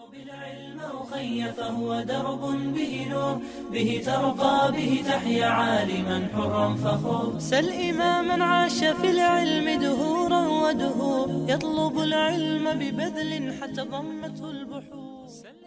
بالعلم أخي فهو درب به نور به ترقى به تحيا عالما حرا فخور سل إماما عاش في العلم دهورا ودهور يطلب العلم ببذل حتى ضمته البحور.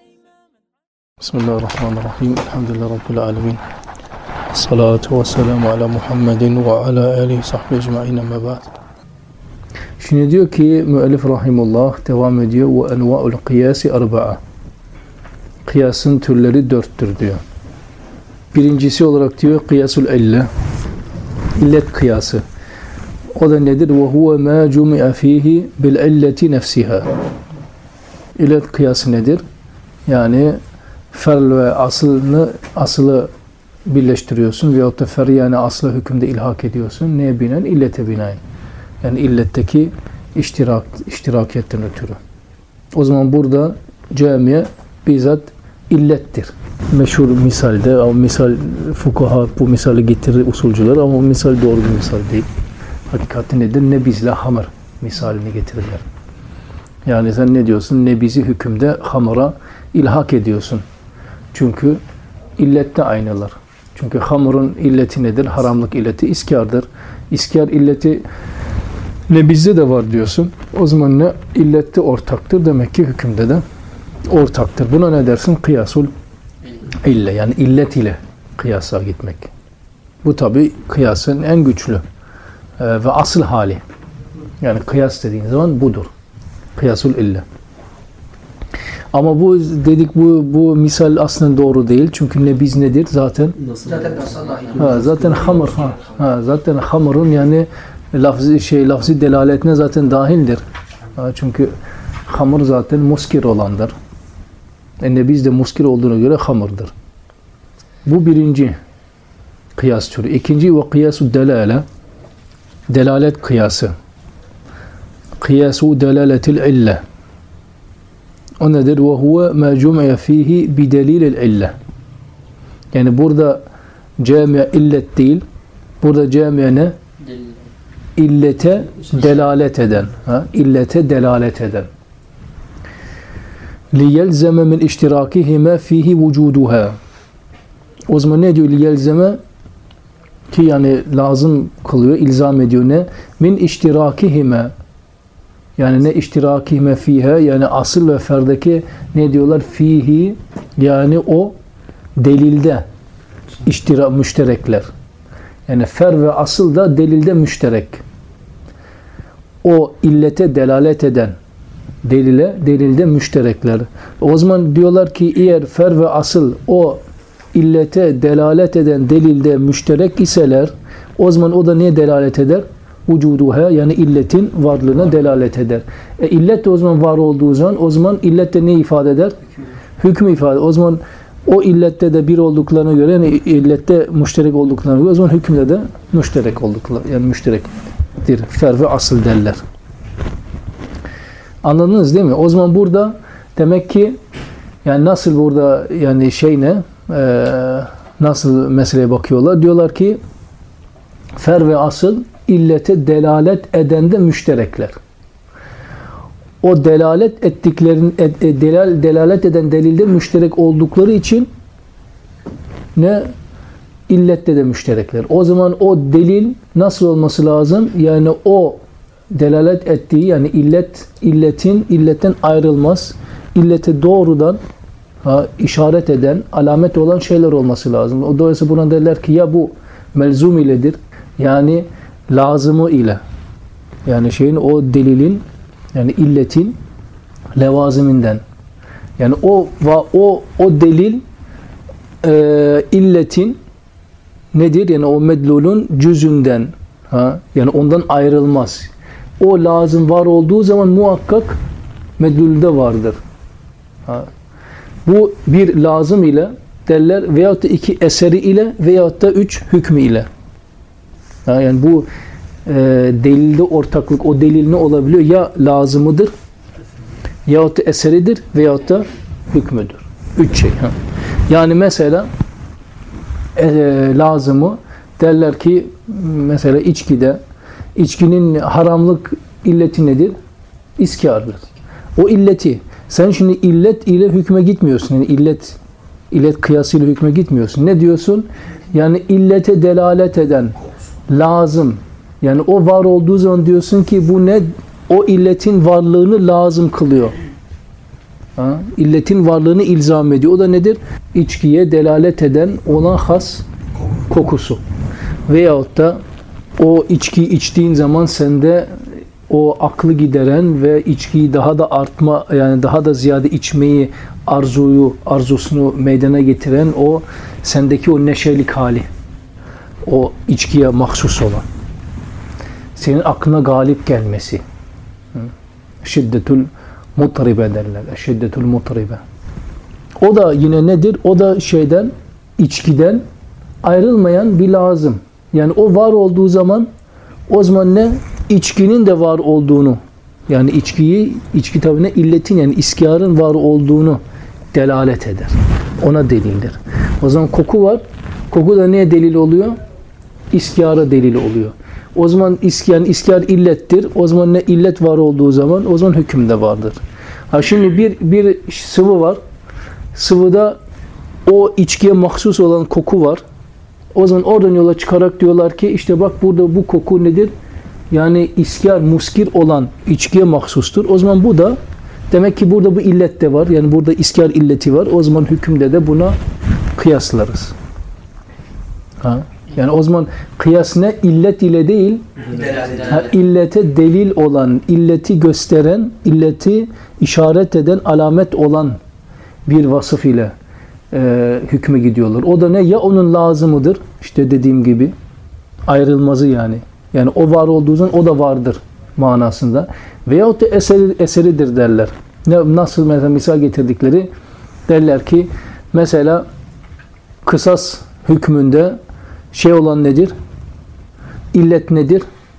بسم الله الرحمن الرحيم. الحمد لله رب العالمين. الصلاة والسلام على محمد وعلى آله صحبه ecmaîn amma ba'd. Şimdi diyor ki müellif rahimullah devam ediyor ve enva'ul kıyasi arba'a. Kıyasın türleri dörttür diyor. Birincisi olarak diyor kıyasul ille. İllet kıyası. O da nedir? Ve huve ma cumi'a fihi bil illeti nefsiha. İllet kıyası nedir? Yani fel ve aslı birleştiriyorsun veyahut da fer yani aslı hükümde ilhak ediyorsun. Neye binaen? İllete binaen. Yani illetteki iştirakiyetten ötürü. O zaman burada camiye bizzat illettir. Meşhur misalde, ama misal fukaha bu misali getirir usulcular ama bu misal doğru bir misal değil. Hakikati nedir? Nebizle hamır misalini getirirler. Yani sen ne diyorsun? Nebizi hükümde hamura ilhak ediyorsun. Çünkü illette aynılar. Çünkü hamurun illeti nedir? Haramlık illeti iskardır. İskar illeti nebizde de var diyorsun. O zaman ne? İllette ortaktır. Demek ki hükümde de ortaktır. Buna ne dersin? Kıyasul ille. Yani illet ile kıyasa gitmek. Bu tabi kıyasın en güçlü ve asıl hali. Yani kıyas dediğin zaman budur. Kıyasul ille. Ama bu dedik bu misal aslında doğru değil. Çünkü nebiz nedir? Zaten zaten hamur. Zaten hamurun yani lafzi delaletine zaten dahildir. Çünkü hamur zaten muskir olandır. Nebiz de muskir olduğuna göre hamurdur. Bu birinci kıyas türü. İkinci ve kıyasu delale. Delalet kıyası. Kıyasu delaletil ille. O nedir? Ve huve ma cum'a fihi bi delilil ille. Yani burada camiye illet değil. Burada camiye ne? İllete delalet eden. İllete delalet eden. Liyelzeme min iştirakihime fihi vücuduha. O zaman ne diyor liyelzeme? Ki yani lazım kılıyor, ilzam ediyor ne? Min iştirakihime. Yani ne iştirakihime fiha, yani asıl ve ferdeki ne diyorlar? Fihi, yani o delilde müşterekler. Yani fer ve asıl da delilde müşterek. O illete delalet eden delilde müşterekler. O zaman diyorlar ki eğer fer ve asıl o illete delalet eden delilde müşterek iseler, o zaman o da neye delalet eder? Vücuduha, yani illetin varlığına delalet eder. İllet de o zaman var olduğu zaman, o zaman illet de ne ifade eder? Hükmü ifade. O zaman o illette de bir olduklarına göre, yani illette müşterek olduklarına göre, o zaman hükümde de müşterek oldukları, yani müşterektir. Fer ve asıl derler. Anladınız değil mi? O zaman burada demek ki yani nasıl burada yani nasıl meseleye bakıyorlar? Diyorlar ki fer ve asıl illete delalet eden de müşterekler. O delalet ettiklerin delalet eden delilde müşterek oldukları için ne? İllette de müşterekler. O zaman o delil nasıl olması lazım? Yani o delalet ettiği, yani illetten ayrılmaz. İllete doğrudan işaret eden, alamet olan şeyler olması lazım. O dolayısıyla buna derler ki ya bu melzum iledir. Yani lazımı ile. Yani o delilin, yani illetin levaziminden. Yani o delil illetin nedir? Yani o medlulun cüzünden. Yani ondan ayrılmaz. O lazım var olduğu zaman muhakkak medlulde vardır. Bu bir lazım ile derler veyahut da iki eseri ile veyahut da üç hükmü ile. Yani bu delilde ortaklık, o delil ne olabiliyor? Ya lazımıdır, yahut da eseridir veyahut da hükmüdür. Üç şey. Yani mesela lazımı derler ki mesela içkinin haramlık illeti nedir? İskardır. O illeti Sen şimdi illet ile hükme gitmiyorsun. Yani illet kıyasıyla hükme gitmiyorsun. Ne diyorsun? Yani illete delalet eden lazım. Yani o var olduğu zaman diyorsun ki bu ne? O illetin varlığını lazım kılıyor. Ha? İlletin varlığını ilzam ediyor. O da nedir? İçkiye delalet eden ona has kokusu. Veyahut da o içkiyi içtiğin zaman sende o aklı gideren ve içkiyi daha da artma, yani daha da ziyade içmeyi arzusunu meydana getiren o sendeki o neşelik hali. O içkiye mahsus olan. Senin aklına galip gelmesi. Şiddetül mutribe derler. Şiddetül mutribe. O da yine nedir? O da şeyden, içkiden ayrılmayan bir lazım. Yani o var olduğu zaman o zaman ne? İçkinin de var olduğunu, yani içki tabi ne? İlletin, yani iskiyarın var olduğunu delalet eder. Ona delildir. O zaman koku var. Koku da neye delil oluyor? İskiyara delil oluyor. O zaman iskiyar illettir. O zaman ne? İllet var olduğu zaman o zaman hüküm de vardır. Ha şimdi bir sıvı var. Sıvıda o içkiye mahsus olan koku var. O zaman oradan yola çıkarak diyorlar ki işte bak burada bu koku nedir? Yani iskiyar, muskir olan içkiye mahsustur. O zaman bu da demek ki burada bu illet de var. Yani burada iskiyar illeti var. O zaman hükümde de buna kıyaslarız. Ha? Yani o zaman kıyas ne? İllet ile değil, illete delil olan, illeti gösteren, illeti işaret eden, alamet olan bir vasıf ile hükme gidiyorlar. O da ne? Ya onun lazımıdır, işte dediğim gibi ayrılmazı yani. Yani o var olduğu zaman o da vardır manasında. Veyahut da eseridir derler. Nasıl mesela misal getirdikleri derler ki mesela kısas hükmünde şey olan nedir? İllet nedir?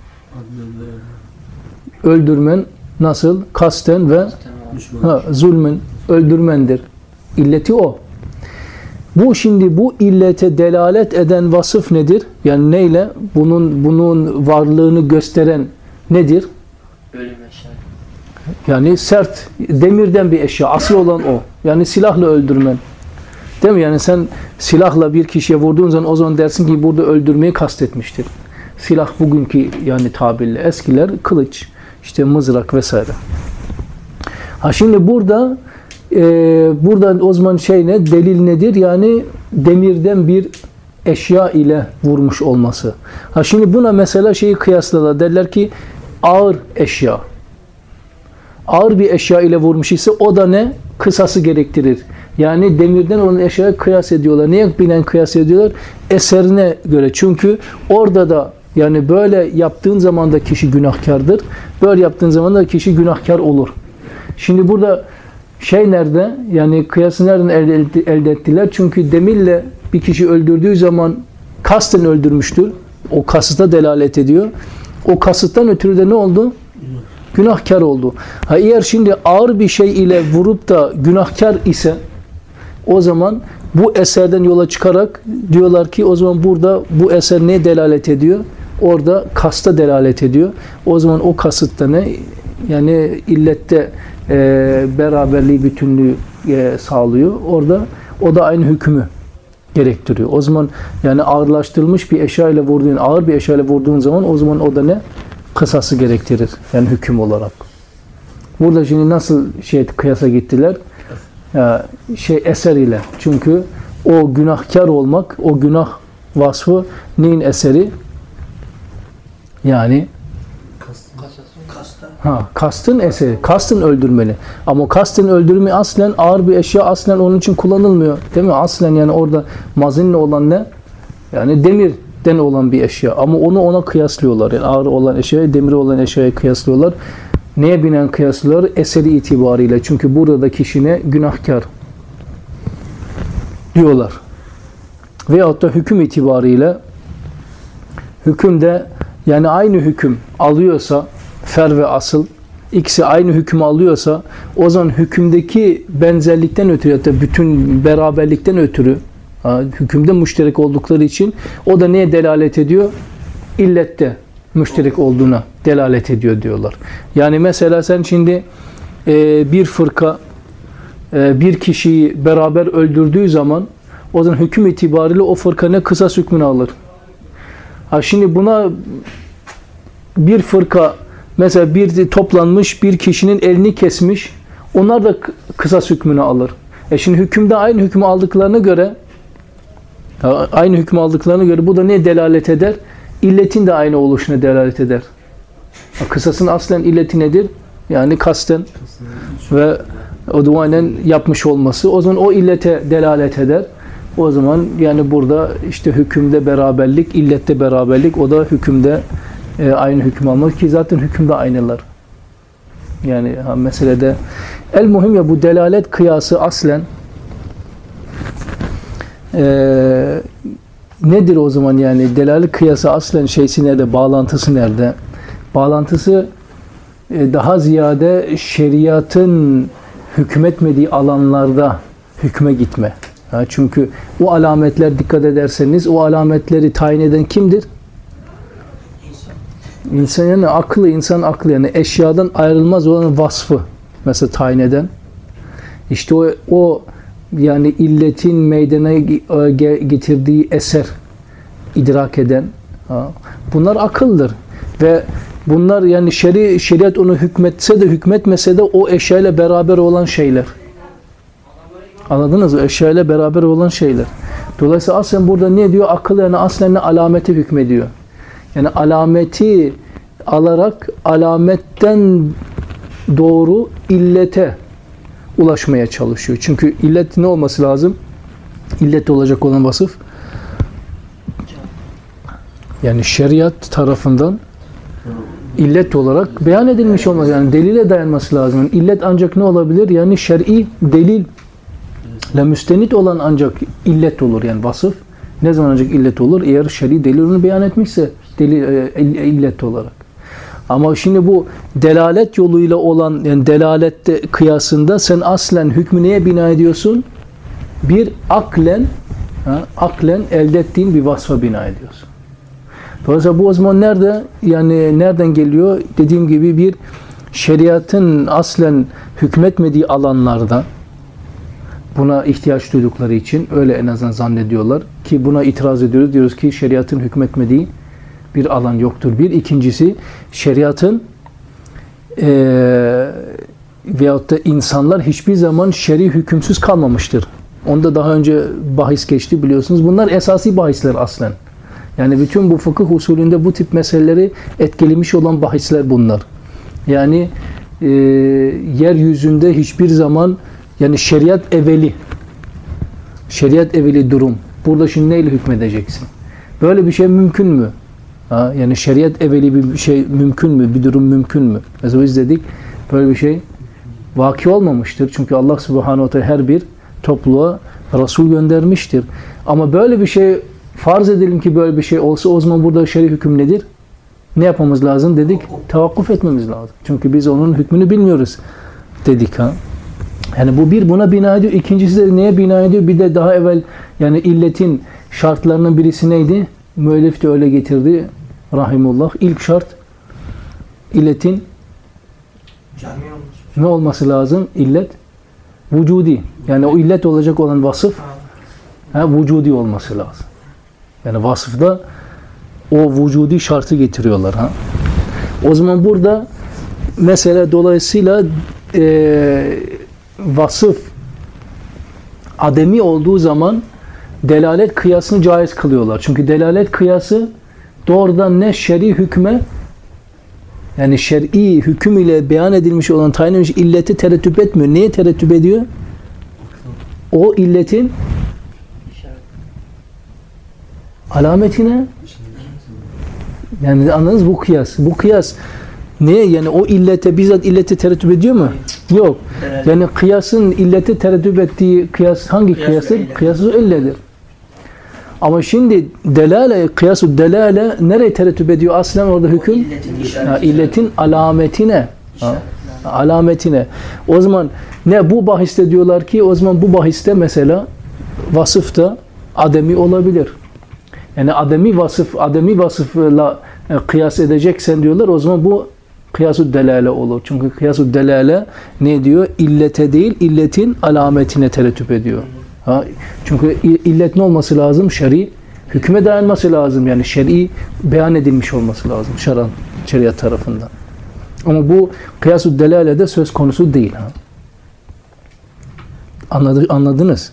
Öldürmen nasıl? Kasten ve zulmen öldürmendir. İlleti o. Bu şimdi bu illete delalet eden vasıf nedir? Yani neyle? Bunun varlığını gösteren nedir? Ölüm eşya. Yani sert, demirden bir eşya. Asıl olan o. Yani silahla öldürmen. Değil mi? Yani sen silahla bir kişiye vurduğun zaman o zaman dersin ki burada öldürmeyi kastetmiştir. Silah bugünkü yani tabirle. Eskiler kılıç, işte mızrak vesaire. Ha şimdi burada o zaman şey ne? Delil nedir? Yani demirden bir eşya ile vurmuş olması. Ha şimdi buna mesela şeyi kıyasladılar. Derler ki ağır eşya. Ağır bir eşya ile vurmuş ise o da ne? Kısası gerektirir. Yani demirden olan eşyaya kıyas ediyorlar. Niye binen kıyas ediyorlar? Eserine göre. Çünkü orada da yani böyle yaptığın zaman da kişi günahkardır. Böyle yaptığın zaman da kişi günahkar olur. Şimdi burada şey nerede? Yani kıyası nereden elde ettiler? Çünkü demirle bir kişi öldürdüğü zaman kasten öldürmüştür. O kasıta delalet ediyor. O kasıttan ötürü de ne oldu? Günahkar oldu. Ha eğer şimdi ağır bir şey ile vurup da günahkar ise o zaman bu eserden yola çıkarak diyorlar ki o zaman burada bu eser neye delalet ediyor? Orada kasta delalet ediyor. O zaman o kasıtta ne? Yani illette beraberliği, bütünlüğü sağlıyor. Orada o da aynı hükmü gerektiriyor. O zaman yani ağırlaştırılmış bir eşya ile vurduğun, ağır bir eşya ile vurduğun zaman o zaman o da ne? Kısası gerektirir. Yani hüküm olarak. Burada şimdi nasıl kıyasa gittiler? Eser ile. Çünkü o günahkar olmak, o günah vasfı neyin eseri? Yani kastın eseri. Kastın öldürmeli. Ama kastın öldürme aslen ağır bir eşya aslen onun için kullanılmıyor. Değil mi? Aslen yani orada mazinle olan ne? Yani demirden olan bir eşya. Ama onu ona kıyaslıyorlar. Yani ağır olan eşyayı demiri olan eşyaya kıyaslıyorlar. Neye binen kıyaslıyorlar? Eseri itibariyle. Çünkü burada da kişine günahkar diyorlar. Veyahut da hüküm itibariyle hükümde yani aynı hüküm alıyorsa fer ve asıl ikisi aynı hükmü alıyorsa o zaman hükümdeki benzerlikten ötürü ya da bütün beraberlikten ötürü hükümde müşterek oldukları için o da neye delalet ediyor? İllette müşterek olduğuna delalet ediyor diyorlar. Yani mesela sen şimdi bir fırka bir kişiyi beraber öldürdüğü zaman o zaman hüküm itibariyle o fırka ne kısas hükmünü alır. Şimdi buna bir fırka mesela bir toplanmış bir kişinin elini kesmiş, onlar da kısas hükmünü alır. Şimdi hükümde aynı hükmü aldıklarına göre bu da ne delalet eder? İlletin de aynı oluşuna delalet eder. Kısasın aslen illeti nedir? Yani kasten ve udvanen yapmış olması. O zaman o illete delalet eder. O zaman yani burada işte hükümde beraberlik, illette beraberlik, o da hükümde aynı hüküm almak ki zaten hükümde aynılar. Yani meselede el-muhim ya bu delalet kıyası aslen nedir o zaman yani delalet kıyası aslen şeysi nerede, bağlantısı nerede? Bağlantısı daha ziyade şeriatın hükmetmediği alanlarda hükme gitme. Çünkü o alametler dikkat ederseniz o alametleri tayin eden kimdir? İnsan yani aklı, insan aklı yani eşyadan ayrılmaz olan vasfı mesela tayin eden. İşte o yani illetin meydana getirdiği eser idrak eden. Bunlar akıldır. Ve bunlar yani şeriat onu hükmetse de hükmetmese de o eşyayla beraber olan şeyler. Anladınız mı? Eşyayla beraber olan şeyler. Dolayısıyla aslen burada ne diyor? Akıl yani aslen alamete hükmediyor. Yani alameti alarak alametten doğru illete ulaşmaya çalışıyor. Çünkü illet ne olması lazım? İllet olacak olan vasıf yani şeriat tarafından illet olarak beyan edilmiş olması. Yani delile dayanması lazım. Yani illet ancak ne olabilir? Yani şer'i delil ile müstenit olan ancak illet olur. Yani vasıf ne zaman ancak illet olur? Eğer şer'i delil onu beyan etmişse illet olarak. Ama şimdi bu delalet yoluyla olan yani delalette kıyasında sen aslen hükmü neye bina ediyorsun? Bir aklen elde ettiğin bir vasfa bina ediyorsun. Dolayısıyla bu o zaman nereden geliyor? Dediğim gibi bir şeriatın aslen hükmetmediği alanlarda buna ihtiyaç duydukları için öyle en azından zannediyorlar ki buna itiraz ediyoruz. Diyoruz ki şeriatın hükmetmediği bir alan yoktur. Bir. İkincisi şeriatın veyahut da insanlar hiçbir zaman şer'i hükümsüz kalmamıştır. Onda daha önce bahis geçti biliyorsunuz. Bunlar esasi bahisler aslen. Yani bütün bu fıkıh usulünde bu tip meseleleri etkilemiş olan bahisler bunlar. Yani yeryüzünde hiçbir zaman yani şeriat evveli durum. Burada şimdi neyle hükmedeceksin? Böyle bir şey mümkün mü? Yani şeriat evveli bir şey mümkün mü? Bir durum mümkün mü? Mesela biz dedik böyle bir şey vaki olmamıştır. Çünkü Allah Subhanahu Teala her bir topluluğa Resul göndermiştir. Ama böyle bir şey farz edelim ki böyle bir şey olsa o zaman burada şer'i hüküm nedir? Ne yapmamız lazım dedik? Tevakkuf etmemiz lazım. Çünkü biz onun hükmünü bilmiyoruz dedik. Yani bu bir buna bina ediyor. İkincisi de neye bina ediyor? Bir de daha evvel yani illetin şartlarının birisi neydi? Müellif de öyle getirdi. Rahimullah. İlk şart illetin ne olması lazım? İllet vücudi. Yani o illet olacak olan vasıf vücudi olması lazım. Yani vasıfta o vücudi şartı getiriyorlar. O zaman burada mesela dolayısıyla vasıf ademi olduğu zaman delalet kıyasını caiz kılıyorlar. Çünkü delalet kıyası doğrudan ne şer'i hükme yani şer'i hüküm ile beyan edilmiş olan tayin edilmiş illeti tereddüt etmiyor. Neye tereddüt ediyor? O illetin alametine. Yani anladınız bu kıyas. Bu kıyas neye yani o illete bizzat illete tereddüt ediyor mu? Yok. Yani kıyasın illete tereddüt ettiği kıyas hangi kıyastır? Kıyas-ı illedir. Ama şimdi kıyas-ı delale nereye tereddüt ediyor? Aslen orada hüküm illetin alametine. Alametine. O zaman ne bu bahiste diyorlar ki o zaman bu bahiste mesela vasıfta ademi olabilir. Yani ademi vasıfla kıyas edeceksen diyorlar o zaman bu kıyas-ı delale olur. Çünkü kıyas-ı delale ne diyor? İllete değil, illetin alametine terettüp ediyor. Ha? Çünkü illet ne olması lazım? Şer'i hükme dayanması lazım. Yani şer'i beyan edilmiş olması lazım. Şeriat tarafından. Ama bu kıyas-ı delalede söz konusu değil. Ha? Anladınız?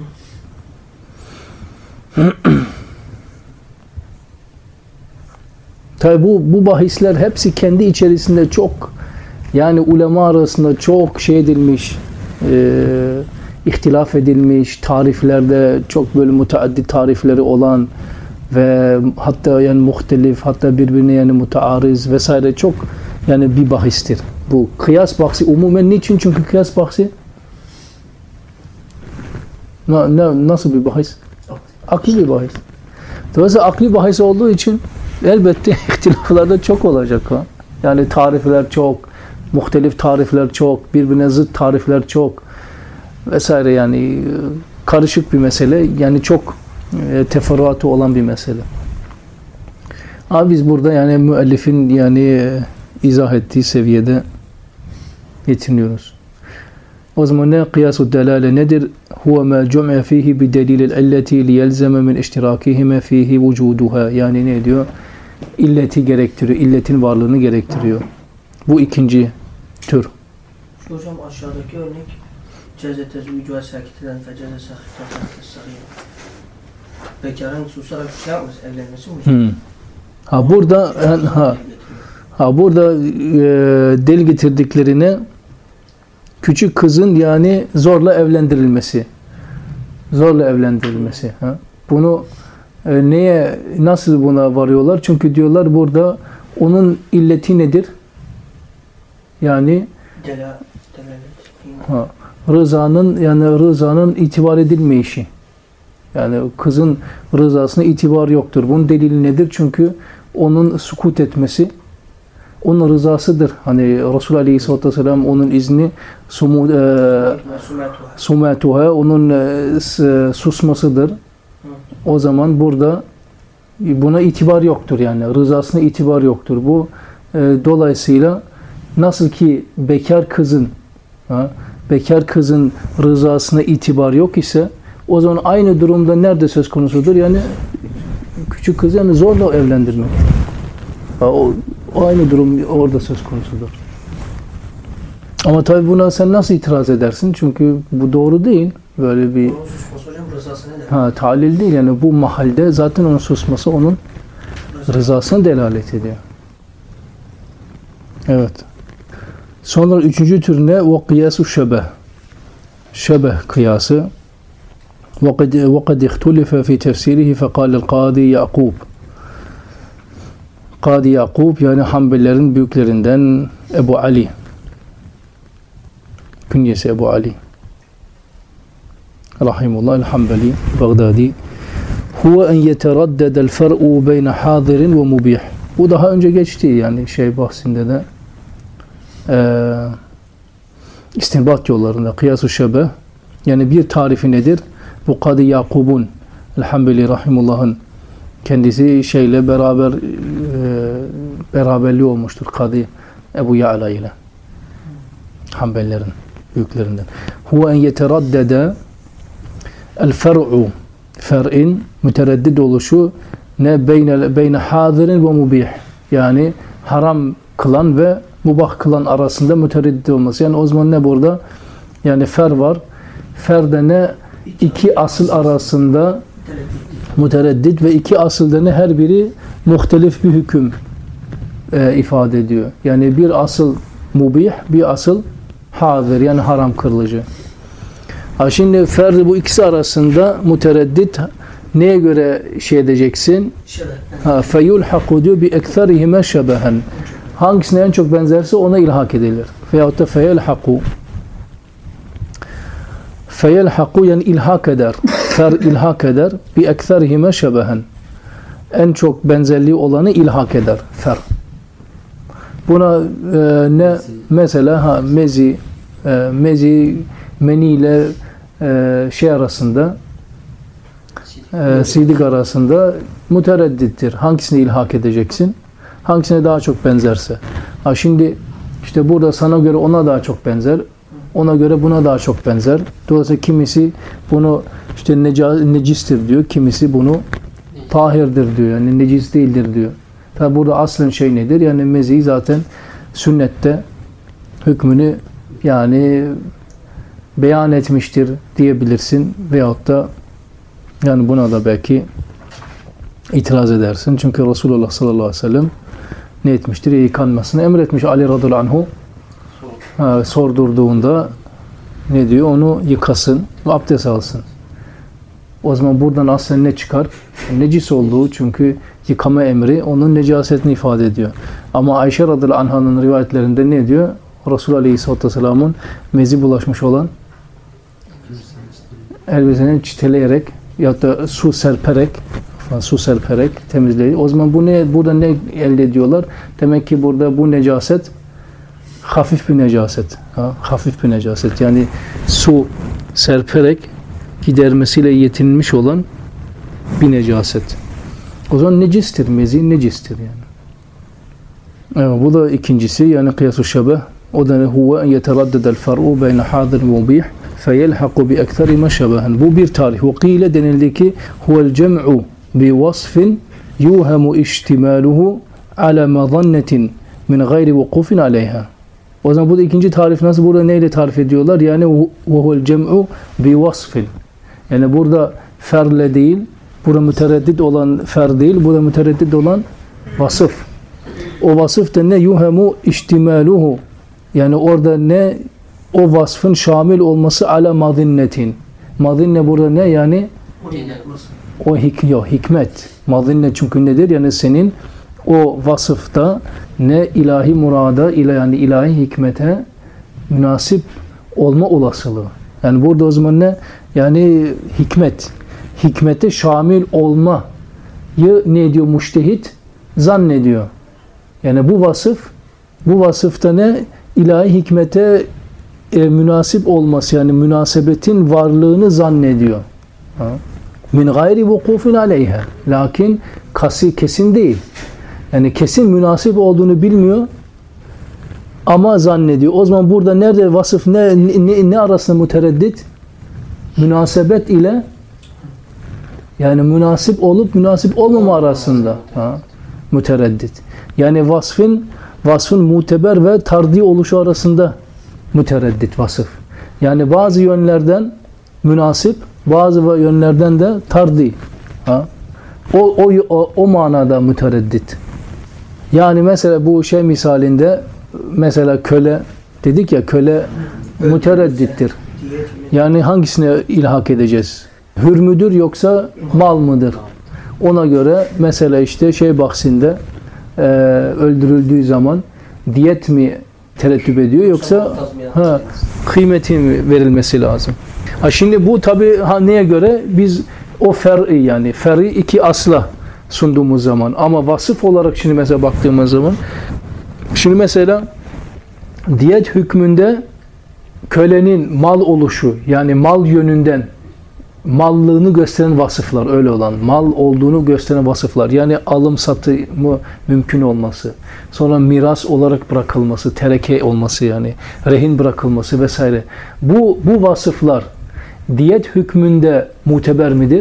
Tabi bu bahisler hepsi kendi içerisinde çok, yani ulema arasında çok şey edilmiş, ihtilaf edilmiş, tariflerde çok böyle müteaddit tarifleri olan ve hatta yani muhtelif, hatta birbirine yani mutaariz vesaire, çok yani bir bahistir. Bu kıyas bahsi umumen niçin? Çünkü kıyas bahsi nasıl bir bahis? Akli bir bahis. Dolayısıyla akli bahis olduğu için elbette ihtilaflar da çok olacak. Ha? Yani tarifler çok, muhtelif tarifler çok, birbirine zıt tarifler çok vesaire, yani karışık bir mesele, yani çok teferruatı olan bir mesele. Ama biz burada yani müellifin yani izah ettiği seviyede yetiniyoruz. O zaman ne kıyas-ı delale nedir? Huve ma cum'a fihi bi delilil illeti liyelzeme min iştirakihime fihi vücuduha. Yani ne diyor? İlleti gerektiriyor, illetin varlığını gerektiriyor. Bu ikinci tür. Şu hocam aşağıdaki örnek ceze tezvücü ve sakiteden fe ceze sakiteden. Bekarın susarak şey yapmış, evlenmesi mi hocam? Burada delil getirdiklerine küçük kızın yani zorla evlendirilmesi. Zorla evlendirilmesi. Ha? Bunu nasıl buna varıyorlar? Çünkü diyorlar burada onun illeti nedir? Yani rızanın itibar edilmeyişi. Yani kızın rızasına itibar yoktur. Bunun delili nedir? Çünkü onun sukut etmesi onun rızasıdır. Hani Resulullah Aleyhisselatü Vesselam onun izni sumatuha, onun susmasıdır. O zaman burada buna itibar yoktur, yani rızasına itibar yoktur. Bu dolayısıyla nasıl ki bekar kızın rızasına itibar yok ise, o zaman aynı durumda nerede söz konusudur? Yani küçük kız yani zorla evlendirmek. O aynı durum orada söz konusudur. Ama tabi buna sen nasıl itiraz edersin? Çünkü bu doğru değil. Böyle bir talil değil. Yani bu mahalde zaten onun susması onun rızasına delalet ediyor. Evet. Sonra üçüncü tür ne? Ve kıyasu şebeh. Şebeh kıyası. وَقَدْ اِخْتُلِفَ فِي تَفْسِيرِهِ فَقَالَ الْقَاضِي يَعْقُوبِ. Kadi Yakub, yani Hanbelilerin büyüklerinden Ebu Ali. Künyesi Ebu Ali. Rahimullah el-Hanbeli, Bagdadi. Huve en yeteraddedel fer'u beyne hadirin ve mubih. Bu daha önce geçti, yani bahsinde de istinbat yollarında kıyas-ı şebeh, yani bir tarifi nedir? Bu Kadi Yakub'un el-Hanbeli Rahimullah'ın kendisi beraberliği olmuştur Kadı Ebu Ya'la ile, Hanbelilerin büyüklerinden. Huve en yeteraddede el fer'u, fer'in mütereddid oluşu ne beyne hadirin ve mubih, yani haram kılan ve mubah kılan arasında mütereddid olması. Yani o zaman ne burada? Yani fer var. Ferde ne? İki asıl arasında mütereddit ve iki asılda ne? Her biri muhtelif bir hüküm ifade ediyor. Yani bir asıl mubih, bir asıl hadir, yani haram kırılıcı. Şimdi ferdi bu ikisi arasında mütereddit neye göre edeceksin? Feyulhaku diyor bi ekserihime şebehen. Hangisine en çok benzerse ona ilhak edilir. Veyahut da feyelhaku. Feyelhaku yani ilhak eder. Fer ilhak eder. Bi ekserihime şebehen. En çok benzerliği olanı ilhak eder. Fer. Buna ne mesela mezi meni ile arasında sidik arasında mütereddittir. Hangisini ilhak edeceksin? Hangisine daha çok benzerse. Ha şimdi işte burada sana göre ona daha çok benzer. Ona göre buna daha çok benzer. Dolayısıyla kimisi bunu işte necistir diyor. Kimisi bunu tahirdir diyor. Yani necis değildir diyor. Tabi burada aslen şey nedir? Yani mezi zaten sünnette hükmünü yani beyan etmiştir diyebilirsin. Veyahut da yani buna da belki itiraz edersin. Çünkü Resulullah sallallahu aleyhi ve sellem ne etmiştir? Yıkanmasını emretmiş Ali radıyallahu anhu. Sordurduğunda ne diyor? Onu yıkasın ve abdest alsın. O zaman buradan aslen ne çıkar? Necis olduğu, çünkü yıkama emri onun necasetini ifade ediyor. Ama Ayşe radıyallahu anh'ın rivayetlerinde ne diyor? Resulullah aleyhisselatü vesselamın mezi bulaşmış olan elbiseni çiteleyerek ya da su serperek temizleyip. O zaman bu ne? Burada ne elde ediyorlar? Demek ki burada bu necaset hafif bir necaset. Hafif bir necaset. Yani su serperek gidermesiyle yetinmiş olan bir necaset. O zaman necistir. Mezi necistir yani. Evet, bu da ikincisi. Yani kıyas-ı şebeh. O da huve yeteraddedel far'u beyne hadir mubih feyelhaku bi ektheri ma şebehen. Bu bir tarih. Ve kıyle denildi ki huvel cem'u bi vasfin yuhemu ihtimaluhu ala mazannetin min gayri vukufin aleyha. O zaman bu da ikinci tarif. Nasıl? Burada neyle tarif ediyorlar? Yani huvel cem'u bi vasfin. Yani burada ferle değil, burada mütereddit olan fer değil, burada mütereddit olan vasıf. O vasıf da ne? Yuhemu ihtimaluhu. Yani orada ne? O vasfın şamil olması ala mazinnetin. Mazinne burada ne? Yani o hikmet. Mazinne çünkü nedir? Yani senin o vasıfta ne ilahi murada, yani ilahi hikmete münasip olma olasılığı. Yani burada o zaman ne? Yani hikmet. Hikmete şamil olmayı ne diyor müştehit? Zannediyor. Yani bu vasıfta ne? İlahi hikmete münasip olması, yani münasebetin varlığını zannediyor. Min gayri vukufin aleyha. Lakin kesin değil. Yani kesin münasip olduğunu bilmiyor ama zannediyor. O zaman burada nerede vasıf ne arasında mütereddit? Münasebet ile yani münasip olup münasip olmama arasında mütereddit. Yani vasfın muteber ve tardi oluşu arasında mütereddit vasıf. Yani bazı yönlerden münasip, bazı yönlerden de tardi. O manada mütereddit. Yani mesela bu şey misalinde mesela köle dedik ya, köle mütereddittir. Yani hangisine ilhak edeceğiz? Hür müdür yoksa mal mıdır? Ona göre mesela işte şey bahsinde öldürüldüğü zaman diyet mi terettüp ediyor yoksa kıymeti mi verilmesi lazım? Şimdi bu tabi neye göre? Biz o fer'i iki asla sunduğumuz zaman, ama vasıf olarak şimdi mesela baktığımız zaman, şimdi mesela diyet hükmünde kölenin mal oluşu, yani mal yönünden mallığını gösteren vasıflar, öyle olan mal olduğunu gösteren vasıflar, yani alım satımı mümkün olması, sonra miras olarak bırakılması, tereke olması, yani rehin bırakılması vesaire, bu vasıflar diyet hükmünde muteber midir?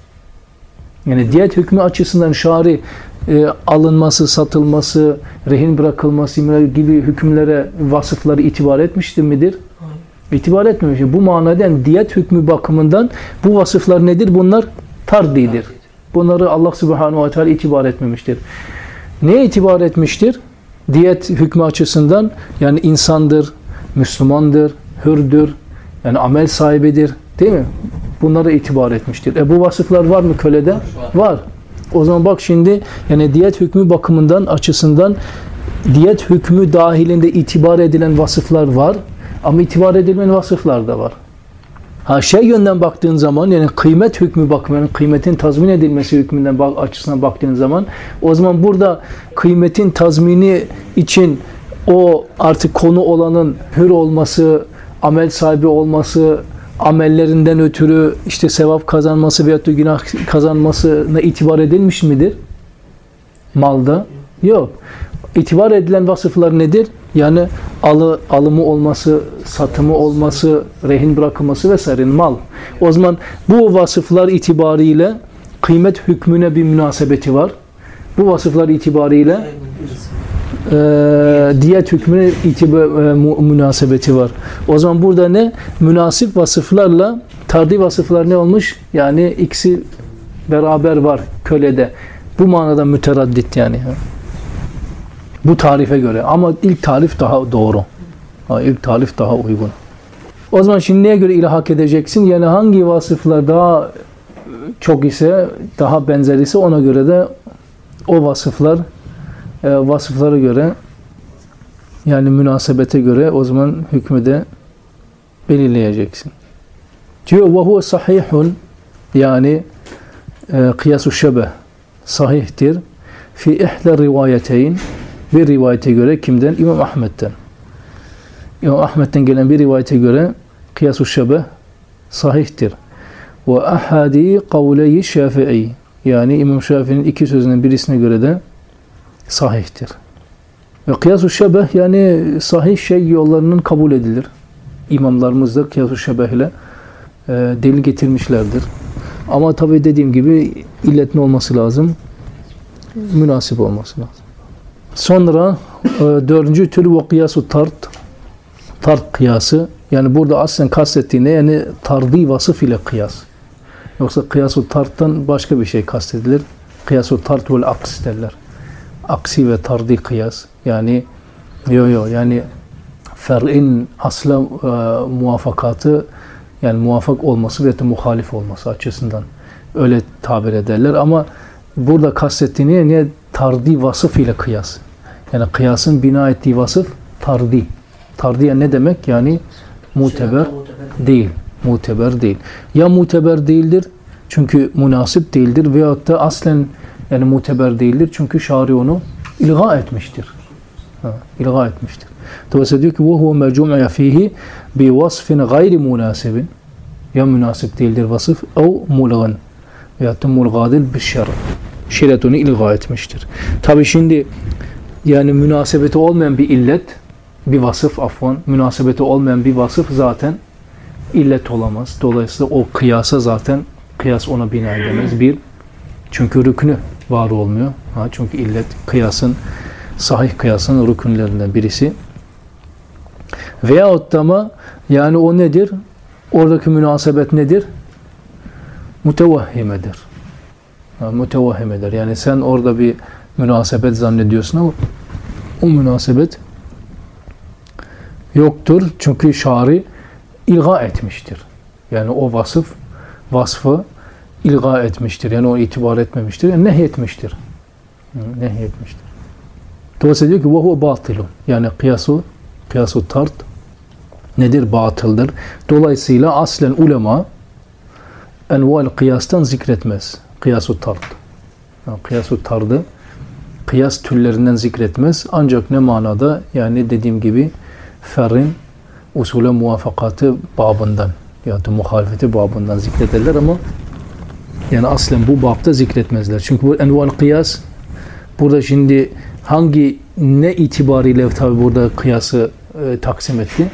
Yani diyet hükmü açısından şari alınması, satılması, rehin bırakılması gibi hükümlere, vasıfları itibar etmiştir midir? İtibar etmemiş. Bu manada diyet hükmü bakımından bu vasıflar nedir? Bunlar tardidir. Bunları Allah Subhanahu ve Teala itibar etmemiştir. Neye itibar etmiştir? Diyet hükmü açısından, yani insandır, Müslümandır, hürdür, yani amel sahibidir, değil mi? Bunlara itibar etmiştir. Bu vasıflar var mı kölede? Var. O zaman bak şimdi, yani diyet hükmü bakımından, açısından diyet hükmü dahilinde itibar edilen vasıflar var. Ama itibar edilmeyen vasıflar da var. Şey yönden baktığın zaman, yani kıymet hükmü bakımından, kıymetin tazmin edilmesi hükmünden açısından baktığın zaman, o zaman burada kıymetin tazmini için o artık konu olanın hür olması, amel sahibi olması, amellerinden ötürü işte sevap kazanması veyahut da günah kazanmasına itibar edilmiş midir? Malda. Yok. İtibar edilen vasıflar nedir? Yani alımı olması, satımı olması, rehin bırakılması vesaire, mal. O zaman bu vasıflar itibariyle kıymet hükmüne bir münasebeti var. Bu vasıflar itibariyle diyet hükmüne münasebeti var. O zaman burada ne? Münasip vasıflarla tardi vasıflar ne olmuş? Yani ikisi beraber var kölede. Bu manada müteraddit yani. Bu tarife göre. Ama ilk tarif daha doğru. İlk tarif daha uygun. O zaman şimdi neye göre ilhak edeceksin? Yani hangi vasıflar daha çok ise, daha benzer ise ona göre de o vasıflara göre, yani münasebete göre o zaman hükmü de belirleyeceksin. Diyor وَهُوَ sahihun, yani kıyas-ı şebeh sahihtir. Fi ihla rivayeteyn, bir rivayete göre kimden? İmam Ahmet'ten. İmam Ahmet'ten gelen bir rivayete göre kıyas-ı şebeh sahihtir. Ve ahadi kavleyi Şafii, yani İmam Şafii'nin iki sözünden birisine göre de sahihtir. Ve kıyas-ı şebeh, yani sahih şey yollarının kabul edilir. İmamlarımız da kıyas-ı şebeh ile delil getirmişlerdir. Ama tabi dediğim gibi illet ne olması lazım? Münasip olması lazım. Sonra dördüncü tür ve kıyas-ı tart. Tart kıyası. Yani burada aslen kastettiği ne? Yani tardi vasıf ile kıyas. Yoksa kıyas-ı tarttan başka bir şey kastedilir. Kıyas-ı tart vel aks derler. Aksi ve tardi kıyas. Yani yani fer'in asla muvafakatı, yani muvaffak olması ve de muhalif olması açısından öyle tabir ederler. Ama burada kastettiği ne? Tardi vasıf ile kıyas. Yani kıyasın bina ettiği vasıf tardi. Tardiye ne demek? Yani muteber değil. Muteber değil. Ya muteber değildir çünkü münasip değildir veyahut da aslen yani muteber değildir çünkü şari onu ilga etmiştir. İlga etmiştir. Dolayısıyla diyor ki وَهُوَ مَرْجُمْعَ ف۪يهِ بِوَصْفٍ غَيْرِ مُنَاسِبٍ, ya münasip değildir vasıf o mulgan veyahut da mulgadil bişşer. Şeriat onu ilga etmiştir. Tabi şimdi yani münasebeti olmayan bir illet, bir vasıf münasebeti olmayan bir vasıf zaten illet olamaz. Dolayısıyla o kıyasa zaten kıyas ona bina edemez. Bir, çünkü rüknü var olmuyor. Çünkü illet kıyasın, sahih kıyasın rükünlerinden birisi. Veyahut da ama yani o nedir? Oradaki münasebet nedir? Mütevahhimedir. Mütevahhimedir. Yani sen orada bir münasebet zannediyorsun ama o münasebet yoktur. Çünkü şari ilga etmiştir. Yani o vasfı ilga etmiştir. Yani o itibar etmemiştir. Yani nehyetmiştir. Nehyetmiştir. Dolayısıyla diyor ki وَهُوَ بَاطِلٌ, yani kıyas-ı tart nedir? Batıldır. Dolayısıyla aslen ulema enval kıyastan zikretmez. Kıyas-ı tart. Kıyas-ı tardı kıyas türlerinden zikretmez. Ancak ne manada? Yani dediğim gibi fer'in usule muvafakatı babından ya da muhalefeti babından zikrederler ama yani aslen bu babda zikretmezler. Çünkü bu enval kıyas, burada şimdi hangi ne itibariyle tabi burada kıyası taksim etti?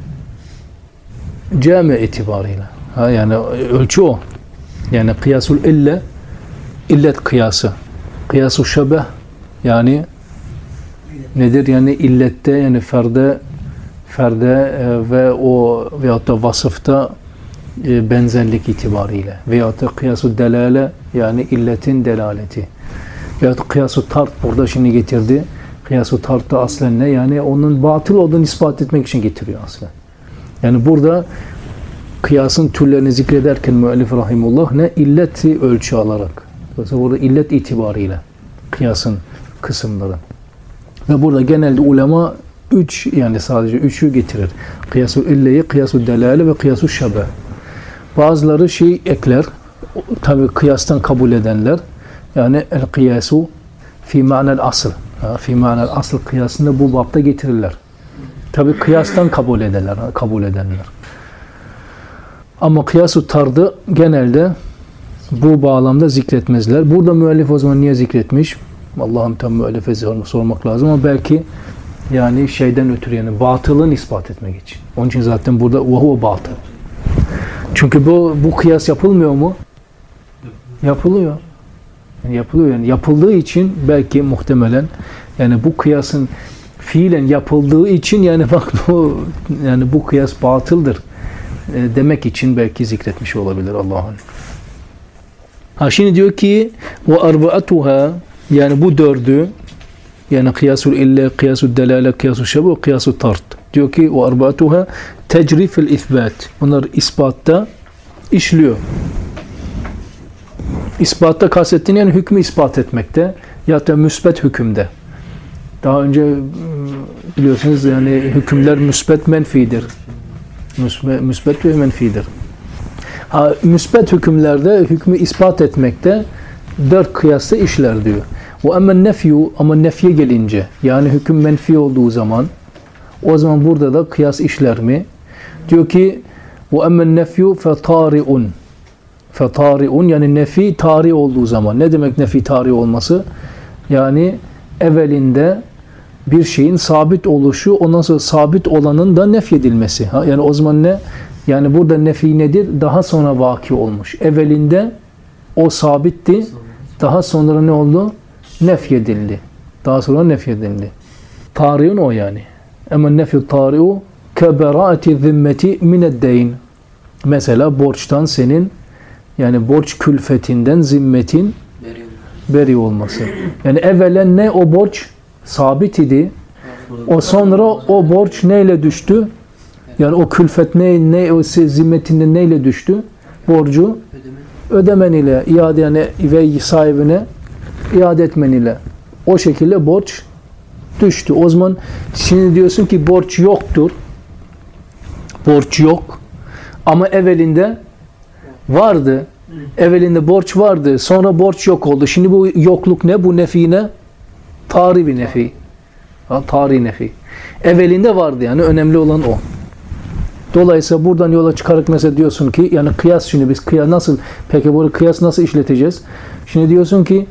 Cami itibariyle. Yani ölçü o. Yani kıyasul illet kıyası. Kıyasul şebeh yani nedir? Yani illette, yani ferde ve o veyahut da vasıfta benzerlik itibariyle veyahut da kıyasul delale, yani illetin delaleti veyahut da kıyasul tart burada şimdi getirdi. Kıyasul tart da aslen ne? Yani onun batıl olduğunu ispat etmek için getiriyor aslen. Yani burada kıyasın türlerini zikrederken müellif rahimullah ne? İlleti ölçü alarak. Dolayısıyla burada illet itibariyle kıyasın kısımları. Ve burada genelde ulema yani sadece üçü getirir. Kıyasul illeyi, kıyasul delale ve kıyasul şebeh. Bazıları ekler. Tabi kıyastan kabul edenler. Yani el kıyasu fi ma'nel asıl. Fi ma'nel asıl kıyasını bu babda getirirler. Tabi kıyastan kabul edenler. Ama kıyas-ı tardı genelde bu bağlamda zikretmezler. Burada müellif o zaman niye zikretmiş? Allah'ın tam müellefesi sormak lazım ama belki yani şeyden ötürü yani batılın ispat etmek için. Onun için zaten burada وَهُوَ batıl. Çünkü bu kıyas yapılmıyor mu? Yapılıyor. Yani yapılıyor. Yani yapıldığı için belki muhtemelen yani bu kıyasın fiilen yapıldığı için yani bak bu kıyas batıldır demek için belki zikretmiş olabilir Allah'ın. Ha şimdi diyor ki ve arba'atuha yani bu dördü yani kıyasul ille, kıyasul delale, kıyasul şebu, kıyasul tart. Diyor ki ve arba'atuha tecri fil isbat. Bunlar ispatta işliyor. İspatta kastettiğini yani hükmü ispat etmekte ya da müsbet hükümde. Daha önce biliyorsunuz yani hükümler müsbet menfidir. Müsbet ve menfidir. Müsbet hükümlerde hükmü ispat etmekte dört kıyasla işler diyor. Ve emmen nefyu ama nefye gelince yani hüküm menfi olduğu zaman o zaman burada da kıyas işler mi? Diyor ki ve emmen nefyu fetari'un fetari'un yani nefi tari olduğu zaman. Ne demek nefi tari olması? Yani evvelinde bir şeyin sabit oluşu ondan sonra sabit olanın da nefyedilmesi. Yani o zaman ne? Yani burada nefi nedir? Daha sonra vaki olmuş. Evvelinde o sabitti. Daha sonra ne oldu? Nefyedildi. Daha sonra nefyedildi. Tari'un o yani. Ama nefyu tari'u keberaati zimmeti mineddeyn. Mesela borçtan senin yani borç külfetinden zimmetin beri olması. Yani evvelen ne o borç? Sabit idi. O sonra o borç neyle düştü? Yani o külfet ne o zimmetinden neyle düştü? Borcu ödemen ile iade yani ve sahibine iade etmen ile o şekilde borç düştü. O zaman şimdi diyorsun ki borç yoktur. Borç yok. Ama evvelinde vardı. Evvelinde borç vardı. Sonra borç yok oldu. Şimdi bu yokluk ne? Bu nefi ne? Tari bir nefi. Tari nefi. Evvelinde vardı yani. Önemli olan o. Dolayısıyla buradan yola çıkarak mesela diyorsun ki yani kıyas şimdi biz kıyas nasıl peki bu kıyas nasıl işleteceğiz? Şimdi diyorsun ki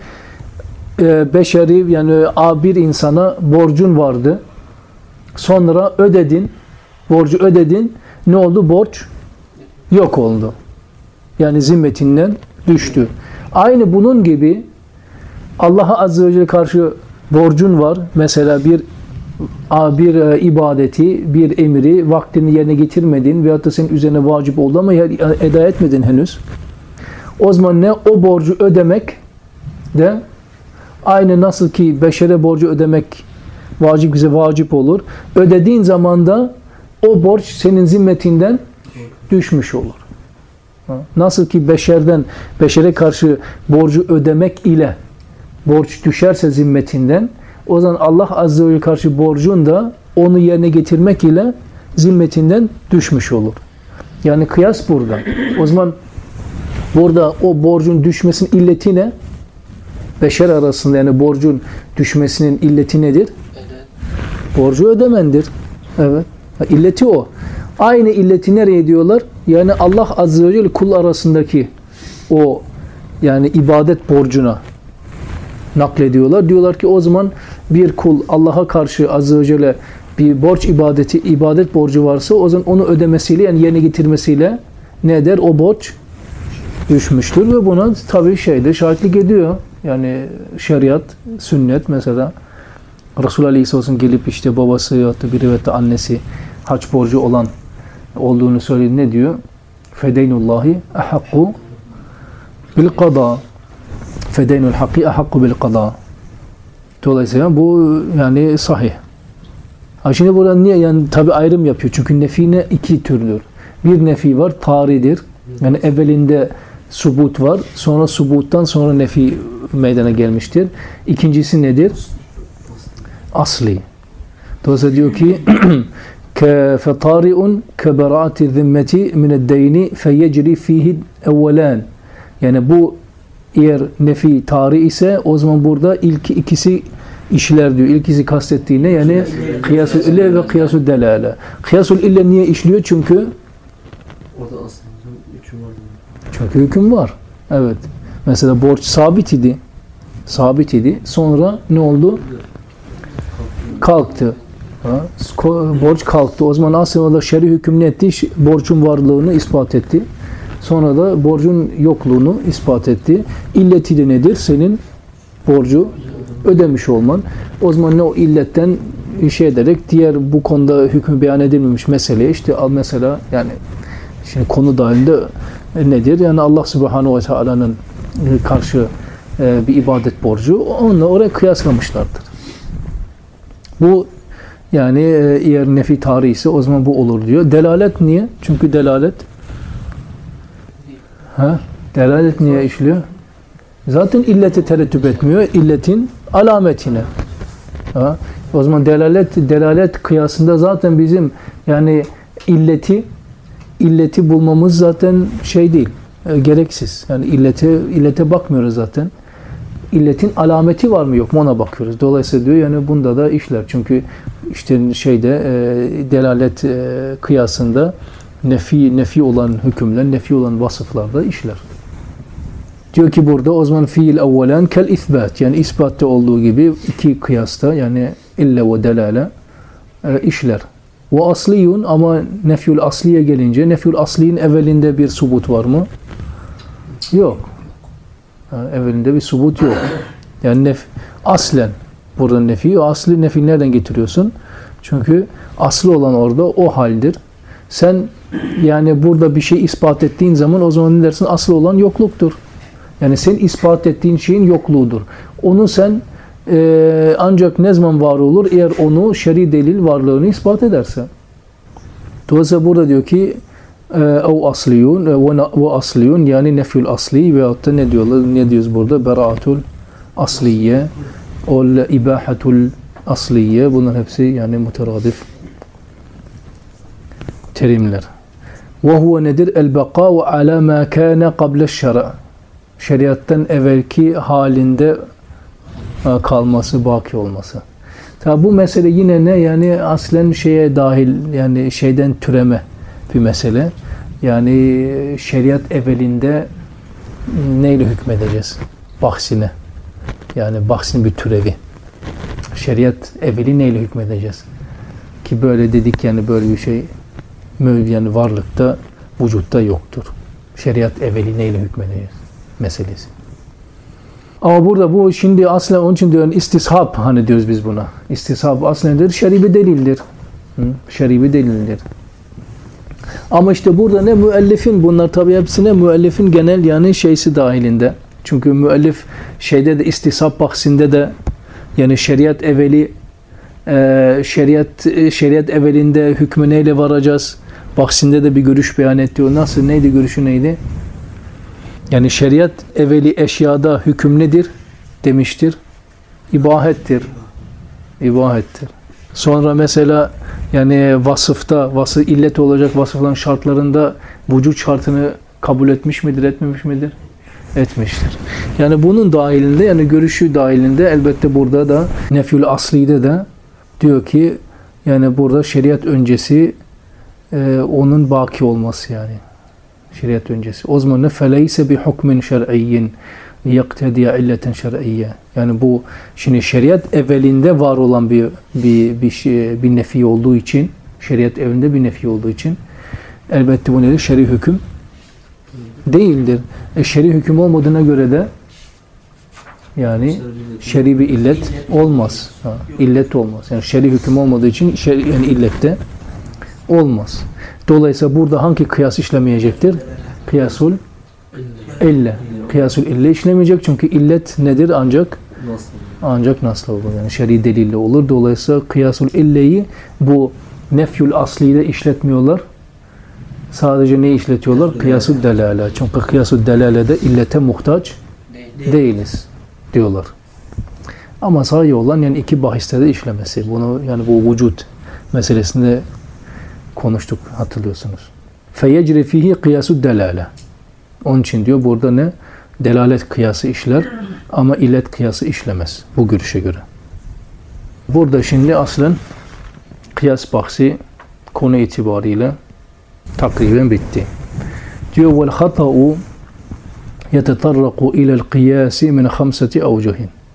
beşeri yani bir insana borcun vardı. Sonra ödedin. Borcu ödedin. Ne oldu? Borç yok oldu. Yani zimmetinden düştü. Aynı bunun gibi Allah'a Azze ve Celle karşı borcun var. Mesela bir ibadeti, bir emri vaktini yerine getirmedin veyahut da senin üzerine vacip oldu ama eda etmedin henüz. O zaman ne? O borcu ödemek de aynı nasıl ki beşere borcu ödemek bize vacip olur. Ödediğin zaman da o borç senin zimmetinden düşmüş olur. Nasıl ki beşere karşı borcu ödemek ile borç düşerse zimmetinden o zaman Allah Azze ve Celle karşı borcun da onu yerine getirmek ile zimmetinden düşmüş olur. Yani kıyas burada. O zaman burada o borcun düşmesinin illeti ne? Beşer arasında yani borcun düşmesinin illeti nedir? Borcu ödemendir. Evet. İlleti o. Aynı illeti nereye diyorlar? Yani Allah Azze ve Celle kul arasındaki o yani ibadet borcuna naklediyorlar. Diyorlar ki o zaman bir kul Allah'a karşı Azze ve Celle bir ibadet borcu varsa o zaman onu ödemesiyle yani yerine getirmesiyle ne der? O borç düşmüştür ve buna tabii şahitlik ediyor. Yani şeriat, sünnet mesela Resulullah Aleyhisselam gelip işte babası ya da bir rivayette annesi hac borcu olduğunu söyledi. Ne diyor? Fedeynullahi ahakku bil qada. Fedeynul hakki ahakku bil qada. Dolayısıyla bu yani sahih. Şimdi burada niye yani tabi ayrım yapıyor? Çünkü nefi iki türdür. Bir nefi var, taridir. Yani evvelinde subut var. Sonra subuttan sonra nefi meydana gelmiştir. İkincisi nedir? Asli. Dolayısıyla diyor ki فَطَارِئٌ كَبَرَاتِ الذِّمَّةِ مِنَ الدَّيْنِ فَيَجْرِ ف۪يهِ اَوَّلَانِ Yani bu eğer nefi tari ise o zaman burada ilk ikisi işler diyor. İlk ikisi kastettiğine yani kıyasul ille ve kıyasul delale. Kıyasul ille niye işliyor? Çünkü orada aslında hüküm var. Çünkü hüküm var. Evet. Mesela borç sabit idi. Sabit idi. Sonra ne oldu? Kalktı. Borç kalktı. O zaman aslında şer'i hüküm ne etti? Borcun varlığını ispat etti. Sonra da borcun yokluğunu ispat etti. İlleti de nedir? Senin borcu ödemiş olman. O zaman ne o illetten ederek diğer bu konuda hükmü beyan edilmemiş meseleye işte al mesela yani şimdi konu dahilinde nedir? Yani Allah Subhanahu ve Teala'nın karşı bir ibadet borcu onunla oraya kıyaslamışlardır. Bu yani eğer nefi tarihi ise o zaman bu olur diyor. Delalet niye? Çünkü delalet delalet niye işliyor? Zaten illeti tereddüt etmiyor. İlletin alametine. O zaman delalet kıyasında zaten bizim yani illeti bulmamız zaten şey değil. Gereksiz. Yani illete bakmıyoruz zaten. İlletin alameti var mı yok mu ona bakıyoruz. Dolayısıyla diyor yani bunda da işler. Çünkü işte delalet kıyasında nefi olan hükümler, nefi olan vasıflarda işler. Diyor ki burada o zaman fiil evvelen kel isbat yani isbatta olduğu gibi iki kıyasta yani ille ve delale işler. Ve asliyun ama nefyül asliye gelince nefyül asliyin evvelinde bir subut var mı? Yok. Evvelinde bir subut yok. Yani aslen burada nefi. O asli nefi nereden getiriyorsun? Çünkü aslı olan orada o haldir. Sen yani burada bir şey ispat ettiğin zaman o zaman ne dersin? Aslı olan yokluktur. Yani sen ispat ettiğin şeyin yokluğudur. Onu sen ancak ne zaman var olur? Eğer onu şer'i delil varlığını ispat ederse. Dolayısıyla burada diyor ki o asliyun ve asliyun yani nefyül asli veyahut da ne diyorlar? Ne diyoruz burada? Beraatul asliye o ibahatul asliye bunlar hepsi yani müteradif terimler. Ve huve nedir? El-bekâ'u alâ mâ kâne qable'ş-şer'a şeriattan evvelki halinde kalması, baki olması. Tabi bu mesele yine ne? Yani aslen şeye dahil, yani şeyden türeme bir mesele. Yani şeriat evvelinde neyle hükmedeceğiz? Bahsine. Yani bahsin bir türevi. Şeriat evveli neyle hükmedeceğiz? Ki böyle dedik yani böyle bir şey yani varlıkta, vücutta yoktur. Şeriat evveli neyle hükmedeceğiz? Meselesi. Ama burada bu şimdi aslen onun için diyor istishab hani diyoruz biz buna. İstishab aslendir, şer'i bir delildir. Şer'i bir delildir. Ama işte burada ne müellifin bunlar tabi hepsine müellifin genel yani şeysi dahilinde. Çünkü müellif şeyde de istishab bahsinde de yani şeriat evveli şeriat evvelinde hükmü neyle varacağız? Bahsinde de bir görüş beyan etti. O nasıl neydi görüşü neydi? Yani şeriat evveli eşyada hüküm nedir demiştir? İbahettir. İbahettir. Sonra mesela yani vasıfta, illet olacak vasıfların şartlarında vücut şartını kabul etmiş midir, etmemiş midir? Etmiştir. Yani bunun dahilinde yani görüşü dahilinde elbette burada da nefyül aslide de diyor ki yani burada şeriat öncesi onun baki olması yani. Şeriat öncesi. O zaman ne feleyse bi hukmin şer'iyyin yaktediye illeten şer'iyye. Yani bu şimdi şeriat evvelinde var olan bir nefi olduğu için, şeriat evvelinde bir nefi olduğu için elbette bu nedir? Şer'i hüküm değildir. Şer'i hüküm olmadığına göre de yani şer'i bir illet olmaz. İllet olmaz. Yani şer'i hüküm olmadığı için yani illette olmaz. Dolayısıyla burada hangi kıyas işlemeyecektir? Kıyasul ille. Kıyasul ille işlemeyecek çünkü illet nedir? Ancak nasıl olur? Yani şer'i delille olur. Dolayısıyla kıyasul illeyi bu nefyül asliyle işletmiyorlar. Sadece ne işletiyorlar? Kıyasul delale. Çünkü kıyasul delalede illete muhtaç değiliz diyorlar. Ama sahih olan yani iki bahiste de işlemesi. Bunu yani bu vücut meselesinde konuştuk hatırlıyorsunuz. Feyecri fihi kıyasud delale. Onun için diyor burada ne? Delalet kıyası işler ama illet kıyası işlemez. Bu görüşe göre. Burada şimdi aslen kıyas bahsi konu itibariyle takriben bitti. Diyor vel hata'u yetetarraku ilel kıyasi min khamsati avcuhin.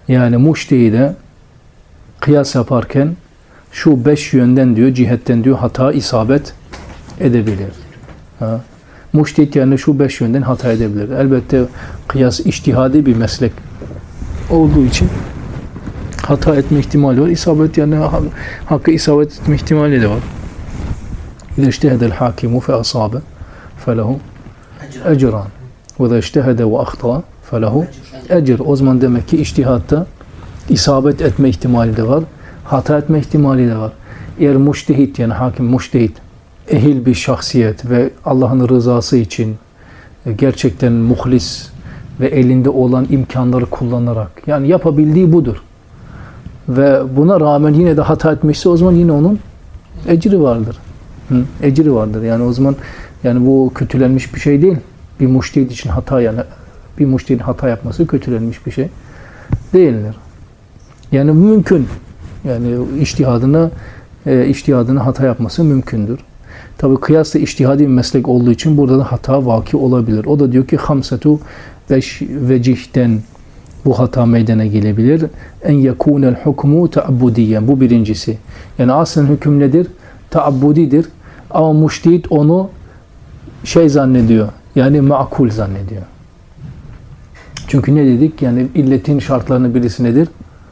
Yani muştehide kıyas yaparken şu 5 yönden diyor, cihetten diyor hata isabet edebilir. Ha. Muştehit yani şu 5 yönden hata edebilir. Elbette kıyas içtihadi bir meslek olduğu için hata etme ihtimali var. İsabet yani hakkı isabet etme ihtimali de var. İzâ ictehedel hâkimu fe asâbe felehu ecran. Ve izâ ictehede ve ahta felehu ecr. O zaman demek ki içtihatta isabet etme ihtimali de var. Hata etme ihtimali de var. Eğer muştehit yani hakim muştehit ehil bir şahsiyet ve Allah'ın rızası için gerçekten muhlis ve elinde olan imkanları kullanarak yani yapabildiği budur. Ve buna rağmen yine de hata etmişse o zaman yine onun ecri vardır. Ecri vardır. Yani o zaman yani bu kötülenmiş bir şey değil. Bir muştehit için hata yani bir muştehidin hata yapması kötülenmiş bir şey değildir. Yani mümkün. Yani içtihadına hata yapması mümkündür. Tabi kıyas da içtihadi bir meslek olduğu için burada da hata vaki olabilir. O da diyor ki hamsetu 5 vecihten bu hata meydana gelebilir. En yekunel hukmu ta'abbudiyen. Bu birincisi. Yani aslen hüküm nedir? Ta'abbudidir. Ama muştehit onu şey zannediyor. Yani makul zannediyor. Çünkü ne dedik? Yani illetin şartlarının birisi nedir?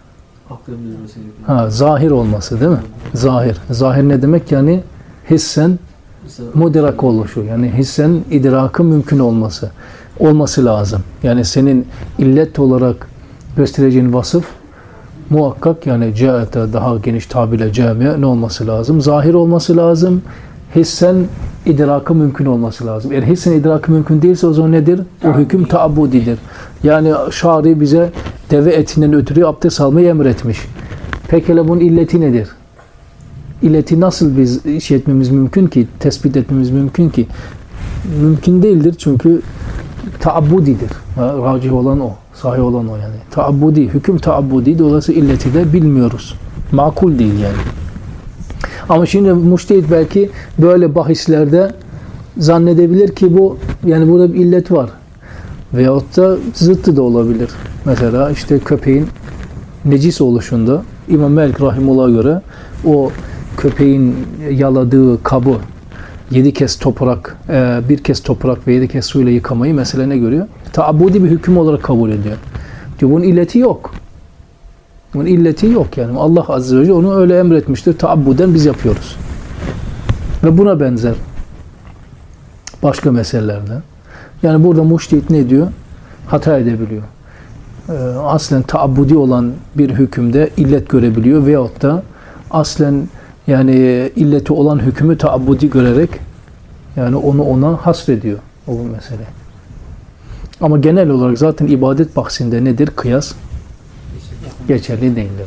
Zahir olması değil mi? Zahir. Zahir ne demek? Yani hissen mudrak oluşu. Yani hissen idrakı mümkün olması lazım. Yani senin illet olarak göstereceğin vasıf muhakkak yani ca'ete daha geniş tabirle camiye ne olması lazım? Zahir olması lazım. Hissen idrakı mümkün olması lazım. Eğer hissen idrakı mümkün değilse o zaman nedir? O hüküm taabbudidir. Yani şari bize deve etinden ötürü abdest almayı emretmiş. Pekala bunun illeti nedir? İlleti nasıl biz şey etmemiz mümkün ki? Tespit etmemiz mümkün ki? Mümkün değildir çünkü taabbudidir. Racih olan o. Sahih olan o yani. Taabbudi. Hüküm taabbudi. Dolayısıyla illeti de bilmiyoruz. Makul değil yani. Ama şimdi muştehit belki böyle bahislerde zannedebilir ki bu yani burada bir illet var. Veyahut da zıttı da olabilir. Mesela işte köpeğin necis oluşunda İmam Malik Rahimullah'a göre o köpeğin yaladığı kabı 7 kez toprak, bir kez toprak ve 7 kez suyla yıkamayı mesela ne görüyor? Taabbudi bir hüküm olarak kabul ediyor. Diyor bunun illeti yok. Bunun illeti yok yani. Allah Azze ve Celle onu öyle emretmiştir. Taabbuden biz yapıyoruz. Ve buna benzer başka meselelerde. Yani burada muştehit ne diyor? Hata edebiliyor. Aslen taabbudi olan bir hükümde illet görebiliyor veyahut da aslen yani illeti olan hükmü taabbudi görerek yani onu ona hasrediyor o mesele. Ama genel olarak zaten ibadet bahsinde nedir? Kıyas geçerli değildir.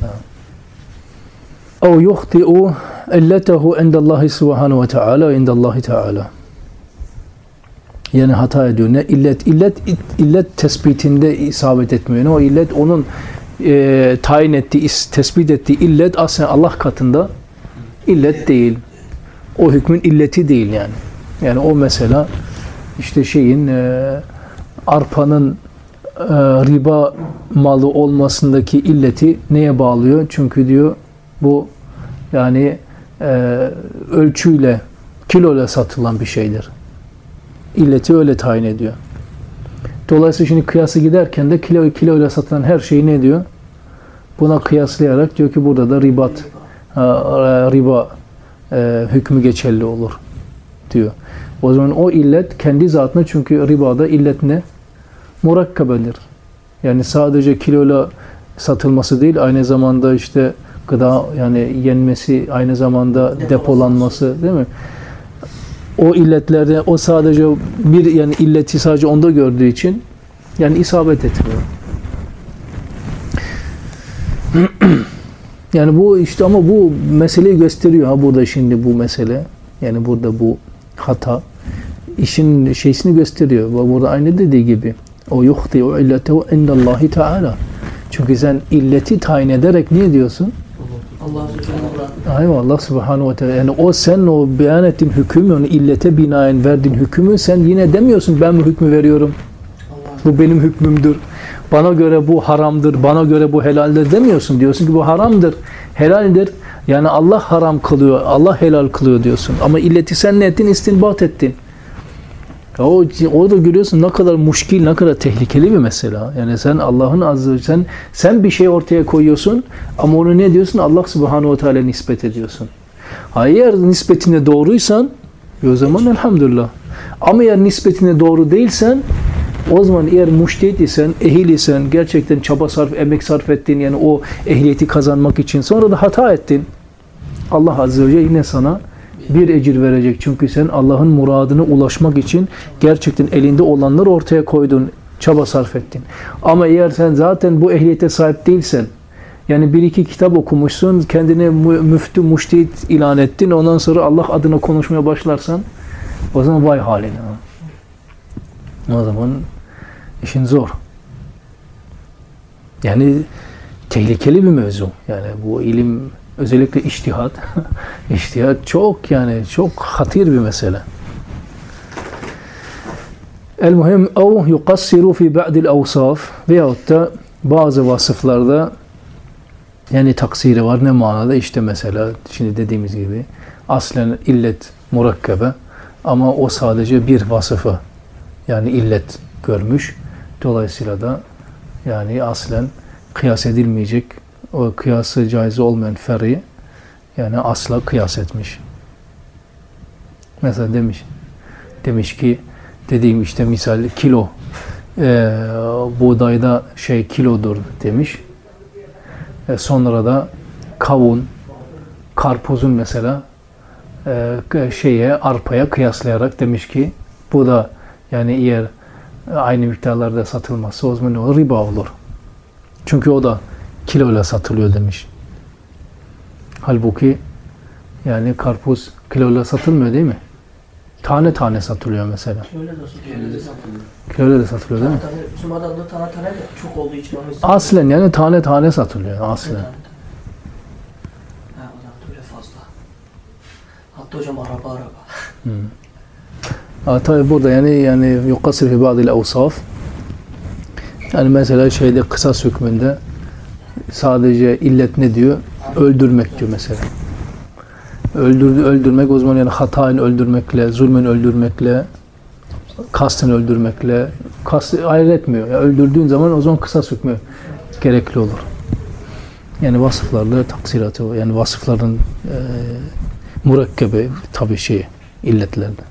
O yuhti'u illetehu indallahi subhanahu ve teala indallahi teala. Yani hata ediyor. Ne illet tespitinde isabet etmiyor. Ne o illet onun tayin ettiği, tespit ettiği illet aslında Allah katında illet değil. O hükmün illeti değil yani. Yani o mesela işte şeyin arpanın riba malı olmasındaki illeti neye bağlıyor? Çünkü diyor bu yani ölçüyle, kiloyla satılan bir şeydir. İlleti öyle tayin ediyor. Dolayısıyla şimdi kıyası giderken de kiloyla satılan her şeyi ne diyor? Buna kıyaslayarak diyor ki burada da riba hükmü geçerli olur diyor. O zaman o illet kendi zatına çünkü ribada illet ne? Murakkabedir. Yani sadece kiloyla satılması değil aynı zamanda işte gıda yani yenmesi aynı zamanda depolanması değil mi? O illetlerde o sadece bir yani illeti sadece onda gördüğü için yani isabet etmiyor. Yani bu işte ama bu meseleyi gösteriyor ha burada şimdi bu mesele yani burada bu hata işin şeysini gösteriyor. Burada aynı dediği gibi o yuhti o illetehu indallahi teala. Çünkü sen illeti tayin ederek ne diyorsun? Allah subhanahu ve teala. Yani o sen o beyan ettiğin hüküm, onu illete binaen verdiğin hükmü sen yine demiyorsun ben bu hükmü veriyorum. Bu benim hükmümdür. bana göre bu haramdır, bana göre bu helaldir demiyorsun. Diyorsun ki bu haramdır, helaldir. Yani Allah haram kılıyor, Allah helal kılıyor diyorsun. Ama illeti sen ne ettin? İstinbat ettin. O da görüyorsun ne kadar muşkil, ne kadar tehlikeli bir mesele. Yani sen Allah'ın azze sen bir şey ortaya koyuyorsun ama onu ne diyorsun? Allah subhanahu ve teala nispet ediyorsun. Eğer nispetine doğruysan o zaman elhamdülillah. Ama eğer nispetine doğru değilsen o zaman eğer muştehid isen, ehil isen, gerçekten çaba emek sarf ettin, yani o ehliyeti kazanmak için, sonra da hata ettin. Allah azze ve celle yine sana bir ecir verecek. Çünkü sen Allah'ın muradına ulaşmak için gerçekten elinde olanları ortaya koydun, çaba sarf ettin. Ama eğer sen zaten bu ehliyete sahip değilsen, yani bir iki kitap okumuşsun, kendine müftü, muştehid ilan ettin, ondan sonra Allah adına konuşmaya başlarsan, o zaman vay haline. O zaman işin zor. Yani tehlikeli bir mevzu. Yani bu ilim, özellikle içtihat. İçtihat çok, yani çok hatir bir mesele. El-muhim ev yuqassiru fi ba'dil avsaf veyahut da bazı vasıflarda yani taksiri var. Ne manada? İşte mesela şimdi dediğimiz gibi aslen illet murakkabe ama o sadece bir vasıfı, yani illet görmüş. Dolayısıyla da yani aslen kıyas edilmeyecek, o kıyası caiz olmayan fer'i yani asla kıyas etmiş. Mesela demiş ki dediğim işte misal kilo buğdayda kilodur demiş. Sonra da kavun, karpuzun mesela arpaya kıyaslayarak demiş ki bu da yani eğer aynı miktarlarda satılmazsa o zaman ne olur? Riba olur. Çünkü o da kiloyla satılıyor demiş. Halbuki yani karpuz kiloyla satılmıyor değil mi? Tane tane satılıyor mesela. Kiloyla da satılıyor değil mi? Bizim adamda tane tane de çok olduğu için. Aslen yani tane tane satılıyor aslen. Ha, öyle fazla. Hatta hocam araba. Tabi burada yani yuqassir fi ba'dil avsaf. Yani mesela kısas hükmünde sadece illet ne diyor? Öldürmek diyor mesela. Öldürmek o zaman yani hataen öldürmekle, zulmen öldürmekle, kasten öldürmekle ayırt etmiyor. Yani öldürdüğün zaman o zaman kısas hükmü gerekli olur. Yani vasıflarla taksiratı, yani vasıfların murakkebe tabi illetlerde.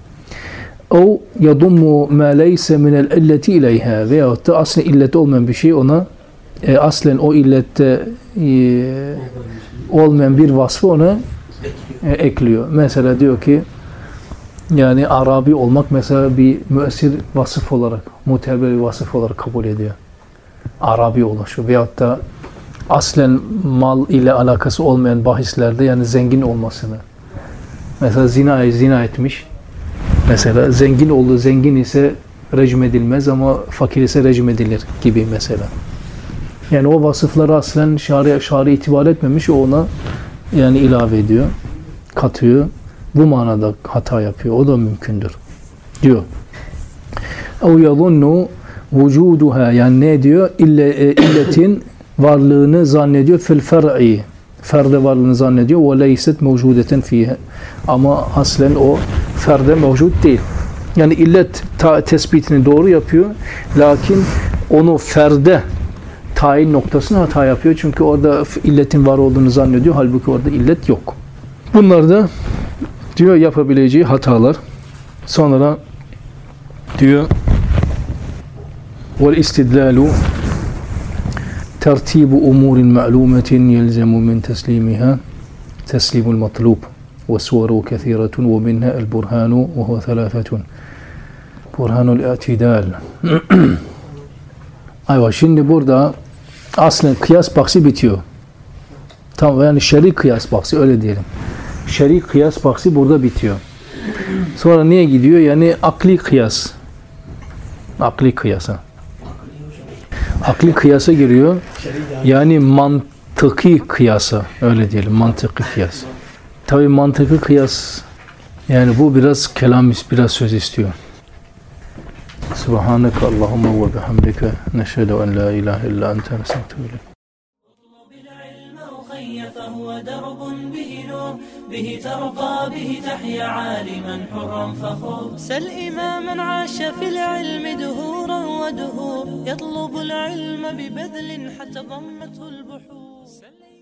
O yadummu ma leyse minel illeti ileyha veyahut da aslen illet olmayan bir şey ona aslen o illette olmayan bir vasfı ona ekliyor. Mesela diyor ki yani Arabi olmak mesela bir müessir vasıf olarak, muteber bir vasıf olarak kabul ediyor. Arabi oluşu veyahut da aslen mal ile alakası olmayan bahislerde yani zengin olmasını. Mesela zina etmiş. Mesela zengin olduğu zengin ise rejim edilmez ama fakir ise rejim edilir gibi mesela. Yani o vasıfları aslen şari itibar etmemiş, o ona yani ilave ediyor, katıyor. Bu manada hata yapıyor. O da mümkündür. Diyor. اَوْ يَظُنُّ vücuduha yani ne diyor? İlletin varlığını zannediyor. Fil fer'i. Ferde varlığını zannediyor. وَلَيْسَتْ مَوْجُودَةً فِيهَا. Ama aslen o ferde mevcut değil. Yani illet tespitini doğru yapıyor. Lakin onu ferde tayin noktasına hata yapıyor. Çünkü orada illetin var olduğunu zannediyor. Halbuki orada illet yok. Bunlar da diyor yapabileceği hatalar. Sonra diyor وَالْاِسْتِدْلَالُ تَرْتِيبُ اُمُورٍ مَعْلُومَةٍ يَلْزَمُ مِنْ تَسْلِيمِهَا تَسْلِيمُ الْمَطْلُوبِ وَسُوَرُ كَثِيرَةٌ وَمِنْهَا الْبُرْهَانُ وَهُوَ ثَلَاثَةٌ بُرْهَانُ الْاَعْتِدَالِ Ayva şimdi burada aslen kıyas bahsi bitiyor. Tamam, yani şer'i kıyas bahsi öyle diyelim. Şer'i kıyas bahsi burada bitiyor. Sonra niye gidiyor? Yani akli kıyas. Akli kıyasa. Akli kıyasa giriyor. Yani mantıki kıyasa. Öyle diyelim. Mantıki kıyas. Tabii mantıki kıyas yani bu biraz kelam, biraz söz istiyor. سبحانك اللهم وبحمدك نشهد أن لا إله إلا أنت نستغفرك. اطلب العلم أخي فهو درب به نور، به ترقى به تحيا عالما حرا فخور. سل إماما عاش في العلم دهورا ودهور، يطلب العلم ببذل حتى ضمته البحور.